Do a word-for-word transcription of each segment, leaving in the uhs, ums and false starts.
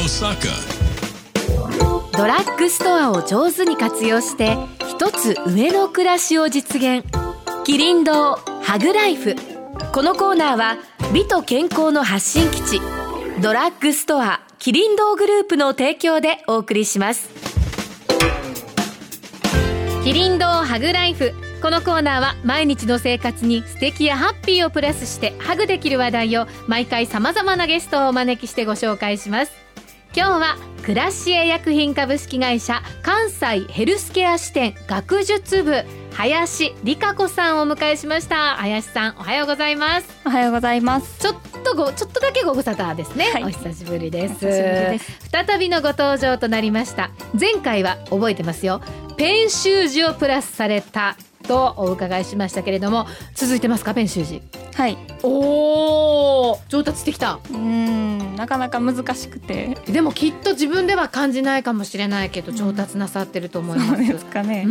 Osaka。 ドラッグストアを上手に活用して一つ上の暮らしを実現。キリン堂ハグライフ。このコーナーは美と健康の発信基地ドラッグストアキリン堂グループの提供でお送りします。キリン堂ハグライフ。このコーナーは毎日の生活に素敵やハッピーをプラスしてハグできる話題を毎回様々なゲストをお招きしてご紹介します。今日はクラシエ薬品株式会社関西ヘルスケア支店学術部林理香子さんをお迎えしました。林さん、おはようございます。 おはようございます。 ちょっとごちょっとだけご無沙汰ですね、はい、お久しぶりです。 お久しぶりです。 再びのご登場となりました。前回は覚えてますよ、ペン習字をプラスされたとお伺いしましたけれども、続いてますか、ペン習字。 はい。 おー、上達してきた。 うーん、なかなか難しくて。 でもきっと自分では感じないかもしれないけど、上達なさってると思います。 そうですかね、 うん、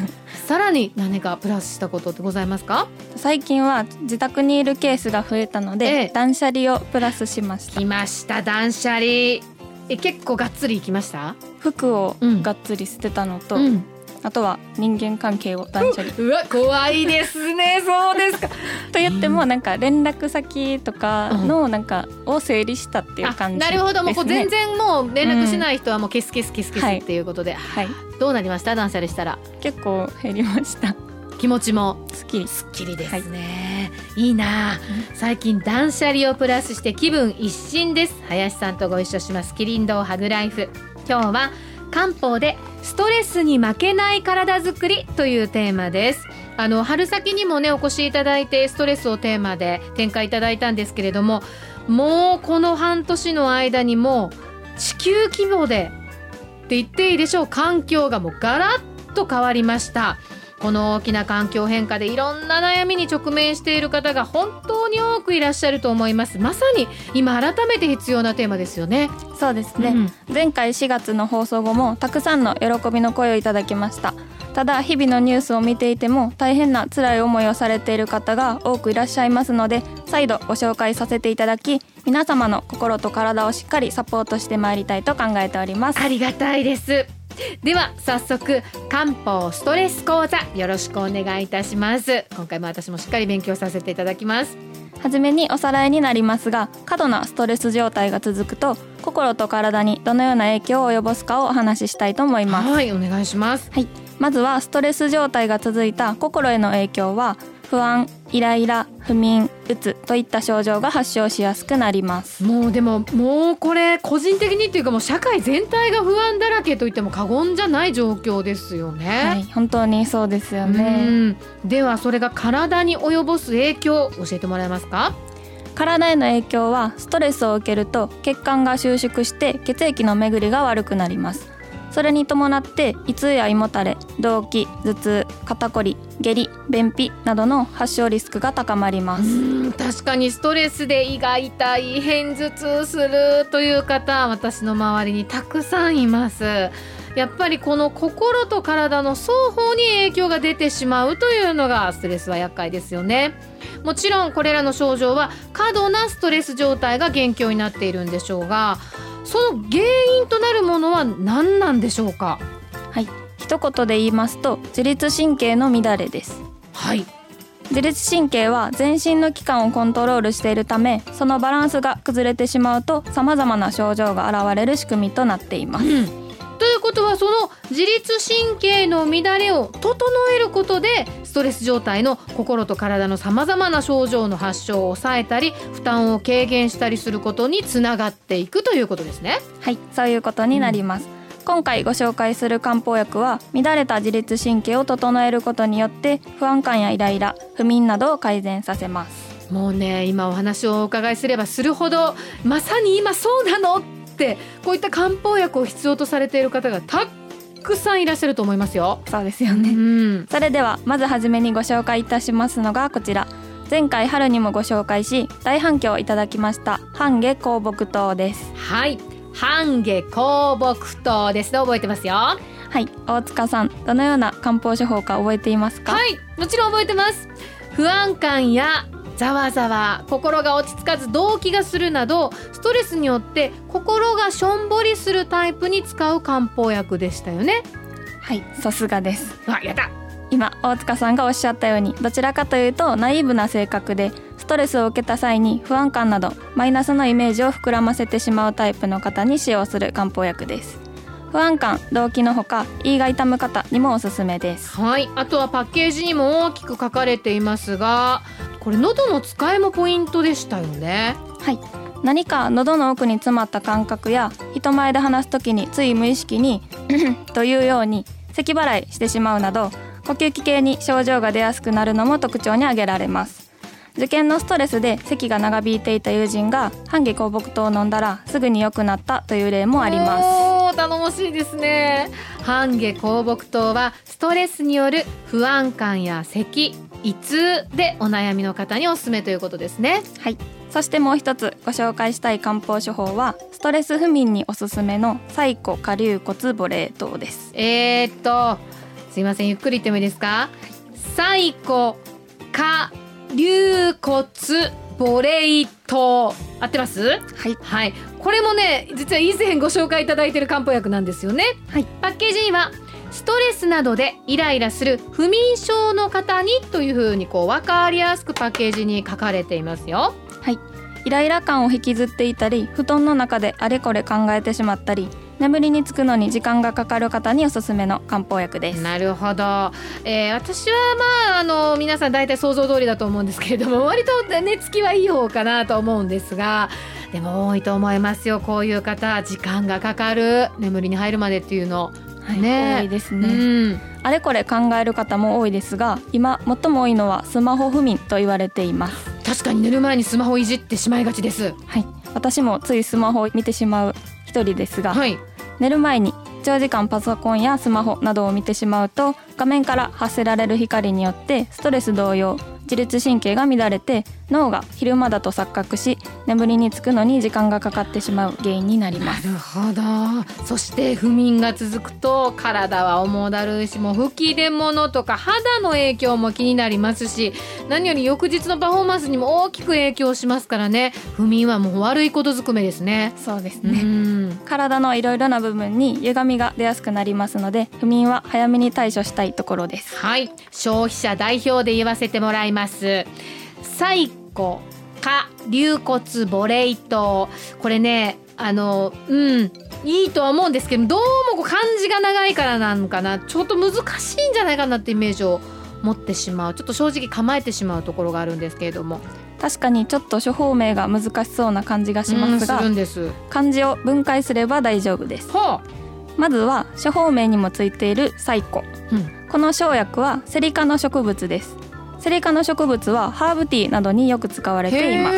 さらに何かプラスしたことってございますか？ 最近は自宅にいるケースが増えたので、 ええ、 断捨離をプラスしました。 来ました、断捨離。え、結構がっつりいきました？ 服をがっつり捨てたのと、 うん、 あとは人間関係を断捨離。 うわ、怖いですね。そうですか。 と言ってもなんか連絡先とかのなんかを整理したっていう感じですね。 なるほど、もうこう全然もう連絡しない人はもう消す消す消す消すっていうことで、 はい、 どうなりました？断捨離したら。 結構減りました。 気持ちもすっきりすっきりですね、はい、いいな。最近断捨離をプラスして気分一新です。林さんとご一緒しますキリン堂ハグライフ。今日は漢方でストレスに負けない体づくりというテーマです。あの春先にもねお越しいただいてストレスをテーマで展開いただいたんですけれども、もうこの半年の間にも地球規模でって言っていいでしょう、環境がもうガラッと変わりました。この大きな環境変化でいろんな悩みに直面している方が本当に多くいらっしゃると思います。まさに今改めて必要なテーマですよね。 そうですね、うん、前回しがつの放送後もたくさんの喜びの声をいただきました。ただ日々のニュースを見ていても大変な辛い思いをされている方が多くいらっしゃいますので、再度ご紹介させていただき、皆様の心と体をしっかりサポートしてまいりたいと考えております。 ありがたいです。では早速漢方ストレス講座よろしくお願いいたします。今回も私もしっかり勉強させていただきます。 はじめにおさらいになりますが、過度なストレス状態が続くと心と体にどのような影響を及ぼすかをお話ししたいと思います。 はい、お願いします。 はい、まずはストレス状態が続いた心への影響は不安、イライラ、不眠、うつといった症状が発症しやすくなります。 もうでももうこれ個人的にっていうかもう社会全体が不安だらけといっても過言じゃない状況ですよね。 はい、本当にそうですよね。 うん、ではそれが体に及ぼす影響教えてもらえますか？ 体への影響はストレスを受けると血管が収縮して血液の巡りが悪くなります。それに伴って胃痛や胃もたれ、動悸、頭痛、肩こり、下痢、便秘などの発症リスクが高まります。 うん、確かにストレスで胃が痛い、片頭痛するという方、私の周りにたくさんいます。やっぱりこの心と体の双方に影響が出てしまうというのがストレスは厄介ですよね。もちろんこれらの症状は過度なストレス状態が元凶になっているんでしょうが、その原因となるものは何なんでしょうか？ はい、一言で言いますと自律神経の乱れです。 はい、 自律神経は全身の器官をコントロールしているため、そのバランスが崩れてしまうと様々な症状が現れる仕組みとなっています。うん、 ということはその自律神経の乱れを整えることでストレス状態の心と体のさまざまな症状の発症を抑えたり負担を軽減したりすることにつながっていくということですね。 はい、そういうことになります。うん、今回ご紹介する漢方薬は乱れた自律神経を整えることによって不安感やイライラ、不眠などを改善させます。 もうね、今お話をお伺いすればするほどまさに今そうなのってこういった漢方薬を必要とされている方がたくさんいらっしゃると思いますよ。 そうですよね。うん、それではまずはじめにご紹介いたしますのがこちら、前回春にもご紹介し大反響をいただきました半夏香木湯です。 はい、半夏香木湯ですね。覚えてますよ。はい、大塚さん、どのような漢方処方か覚えていますか？ はい、もちろん覚えてます。不安感やざわざわ、心が落ち着かず動悸がするなど、ストレスによって心がしょんぼりするタイプに使う漢方薬でしたよね。 はい、さすがです。 あ、やった。 今大塚さんがおっしゃったように、どちらかというとナイーブな性格で、ストレスを受けた際に不安感などマイナスのイメージを膨らませてしまうタイプの方に使用する漢方薬です。不安感、動悸のほか胃が痛む方にもおすすめです。 はい、あとはパッケージにも大きく書かれていますが、これ喉の使いもポイントでしたよね。 はい、何か喉の奥に詰まった感覚や、人前で話すときについ無意識にというように咳払いしてしまうなど、呼吸器系に症状が出やすくなるのも特徴に挙げられます。受験のストレスで咳が長引いていた友人が半夏香木糖を飲んだらすぐに良くなったという例もあります。 おー、頼もしいですね。半夏香木糖はストレスによる不安感や咳、胃痛でお悩みの方におすすめということですね。 はい、そしてもう一つご紹介したい漢方処方は、ストレス不眠におすすめの柴胡顆粒骨母冷糖です。 えーっとすいません、ゆっくり言ってもいいですか。柴胡顆粒骨母冷糖、合ってます？ はい、 はい、これもね、実は以前ご紹介いただいている漢方薬なんですよね。 はい、 パッケージにはストレスなどでイライラする不眠症の方にというふうにこう分かりやすくパッケージに書かれていますよ。 はい、イライラ感を引きずっていたり、布団の中であれこれ考えてしまったり、眠りにつくのに時間がかかる方におすすめの漢方薬です。 なるほど、えー、私はまああの皆さん大体想像通りだと思うんですけれども、割と寝つきはいい方かなと思うんですが、でも多いと思いますよ、こういう方。時間がかかる、眠りに入るまでっていうの、 はい、 ね、 多いですね、 うん、 あれこれ考える方も多いですが、今最も多いのはスマホ不眠と言われています。 確かに寝る前にスマホいじってしまいがちです。 はい、私もついスマホを見てしまう一人ですが、 はい、 寝る前に長時間パソコンやスマホなどを見てしまうと、画面から発せられる光によってストレス同様自律神経が乱れて、脳が昼間だと錯覚し、眠りにつくのに時間がかかってしまう原因になります。 なるほど。そして不眠が続くと体は重だるいし、もう吹き出物とか肌の影響も気になりますし、何より翌日のパフォーマンスにも大きく影響しますからね。不眠はもう悪いことずくめですね。 そうですね、 うん、 体のいろいろな部分に歪みが出やすくなりますので、不眠は早めに対処したいところです。 はい、消費者代表で言わせてもらいます。柴胡顆粒骨母冷糖、これね、あのうんいいとは思うんですけど、どうもこう漢字が長いからなのかな、ちょっと難しいんじゃないかなってイメージを持ってしまう、ちょっと正直構えてしまうところがあるんですけれども、 確かにちょっと処方名が難しそうな感じがしますが、 うん、するんです。 漢字を分解すれば大丈夫です。 はあ、 まずは処方名にもついている柴胡、 うん、 この生薬はセリ科の植物です。セリ科の植物はハーブティーなどによく使われています。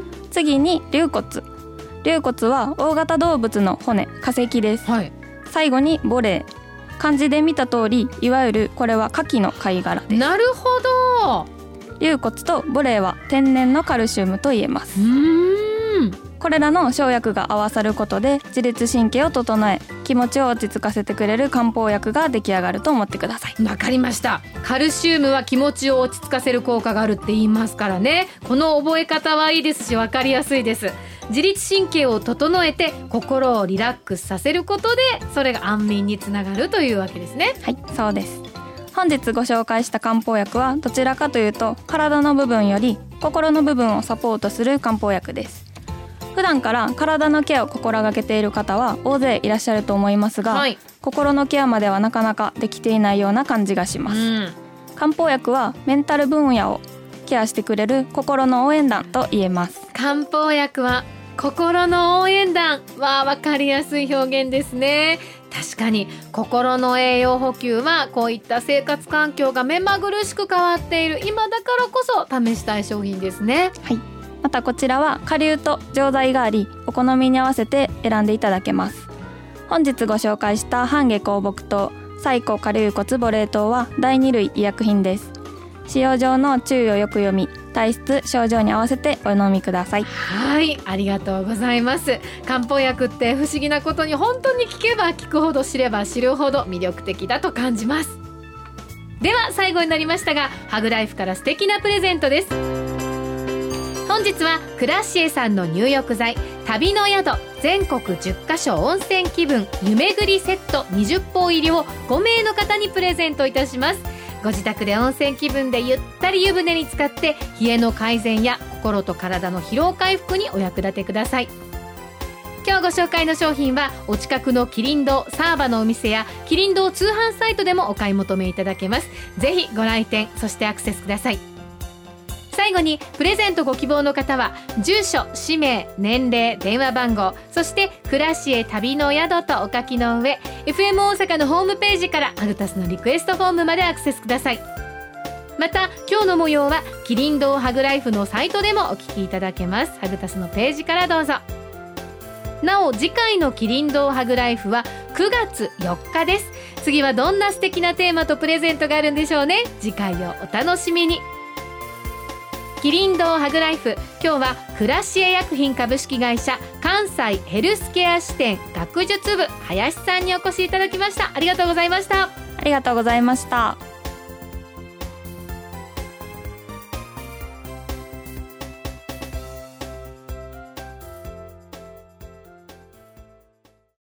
次に龍骨、龍骨は大型動物の骨、化石です、はい、最後に母霊、漢字で見た通り、いわゆるこれは牡蠣の貝殻です。 なるほど。 龍骨と母霊は天然のカルシウムと言えます。 うーん、 これらの生薬が合わさることで自律神経を整え、気持ちを落ち着かせてくれる漢方薬が出来上がると思ってください。 わかりました。カルシウムは気持ちを落ち着かせる効果があるって言いますからね。この覚え方はいいですし、わかりやすいです。自律神経を整えて心をリラックスさせることで、それが安眠につながるというわけですね。 はい、そうです。本日ご紹介した漢方薬はどちらかというと体の部分より心の部分をサポートする漢方薬です。普段から体のケアを心がけている方は大勢いらっしゃると思いますが、はい、心のケアまではなかなかできていないような感じがします、うん、漢方薬はメンタル分野をケアしてくれる心の応援団と言えます。 漢方薬は心の応援団は分かりやすい表現ですね。確かに心の栄養補給はこういった生活環境が目まぐるしく変わっている今だからこそ試したい商品ですね。 はい、またこちらは顆粒と錠剤があり、お好みに合わせて選んでいただけます。本日ご紹介した半夏香木糖、柴胡顆粒骨母冷糖はだいに類医薬品です。使用上の注意をよく読み、体質症状に合わせてお飲みください。 はい、ありがとうございます。漢方薬って不思議なことに本当に聞けば聞くほど、知れば知るほど魅力的だと感じます。では最後になりましたが、ハグライフから素敵なプレゼントです。 本日はクラシエさんの入浴剤旅の宿全国じゅっかしょ温泉気分湯巡りセットにじゅっぽう入りをごめいの方にプレゼントいたします。ご自宅で温泉気分でゆったり湯船に浸かって冷えの改善や心と体の疲労回復にお役立てください。今日ご紹介の商品はお近くのキリン堂サーバのお店やキリン堂通販サイトでもお買い求めいただけます。ぜひご来店そしてアクセスください。最後にプレゼントご希望の方は住所、氏名、年齢、電話番号、そしてクラシエ旅の宿とお書きの上 エフエム 大阪のホームページからアグタスのリクエストフォームまでアクセスください。また今日の模様はキリン堂ハグライフのサイトでもお聞きいただけます。ハグタスのページからどうぞ。なお次回のキリン堂ハグライフはくがつよっかです。次はどんな素敵なテーマとプレゼントがあるんでしょうね。次回をお楽しみに。キリン堂ハグライフ、今日はクラシエ薬品株式会社関西ヘルスケア支店学術部林さんにお越しいただきました。ありがとうございました。 ありがとうございました。